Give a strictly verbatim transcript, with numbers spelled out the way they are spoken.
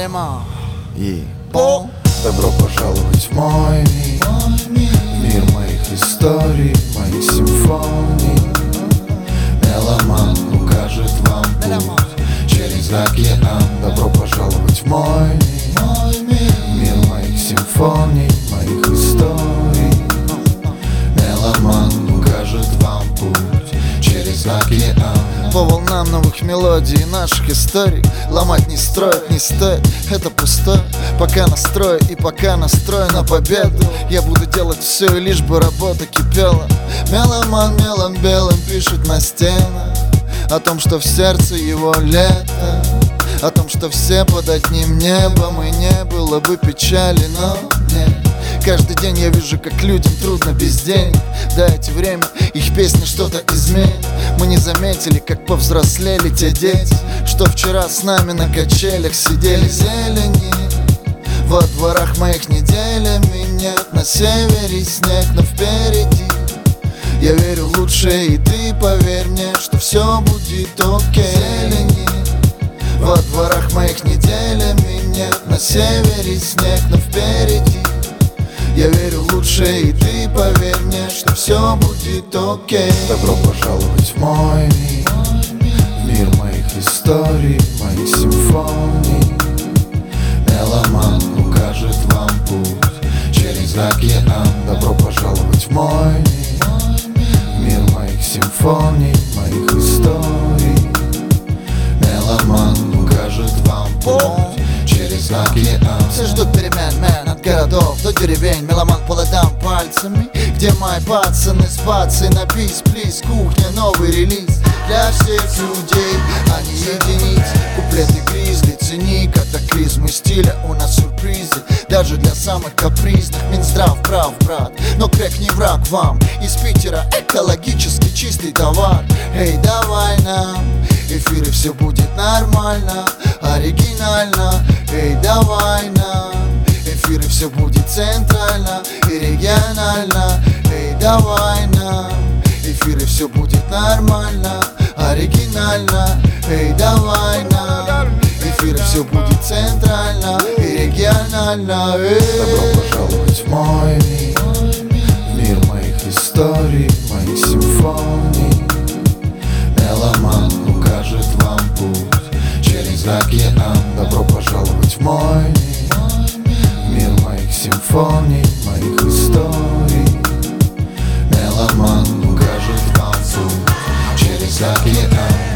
Алема. И О! Добро пожаловать в мой мир, мир моих историй, моих симфоний. Меломан укажет вам путь через океан. Добро пожаловать в мой мир, мир моих симфоний, моих историй. Меломан укажет вам путь через океан. По волнам новых мелодий и наших историй. Ломать не строить не стоит, это пустой. Пока настрою и пока настрою на победу, я буду делать все, лишь бы работа кипела. Меломан мелом белым пишет на стенах о том, что в сердце его лето, о том, что все под одним небом, и не было бы печали, но нет. Каждый день я вижу, как людям трудно без денег. Дайте время, их песни что-то изменят. Мы не заметили, как повзрослели те дети, что вчера с нами на качелях сидели. Зелени во дворах моих неделями нет. На севере снег, но впереди я верю в лучшее, и ты поверь мне, что все будет окей. Зелени во дворах моих неделями нет. На севере снег, но впереди я верю в лучшее, и ты поверь мне, что все будет окей. Добро пожаловать в мой мир, мир моих историй, моих симфоний. Меломан укажет вам путь через океан. Добро пожаловать в мой мир, мир моих симфоний, моих историй. Меломан укажет вам путь через океан. Все ждут перемен, мен, от городов до деревень. Меломан по ладам пальцами, где мои пацаны с пацей на бис, плиз, кухня, новый релиз для всех людей, а не единиц. Куплеты гризли, цени катаклизмы стиля, у нас сюрпризы даже для самых капризных. Минздрав прав, брат, но крэк не враг вам. Из Питера экологически чистый товар. Эй, давай нам эфиры, все будет нормально, оригинально. Эй, давай нам эфиры, все будет центрально и регионально. Эй, давай нам эфиры, все будет нормально, оригинально. Эй, давай нам эфиры, все будет центрально и регионально. Эй. Добро пожаловать в мой мир, мир моих историй, моих симфоний. Меломан укажет вам путь через океан. Добро пожаловать в мой мир, мир моих симфоний, моих историй. Меломан укажет вам путь через океан.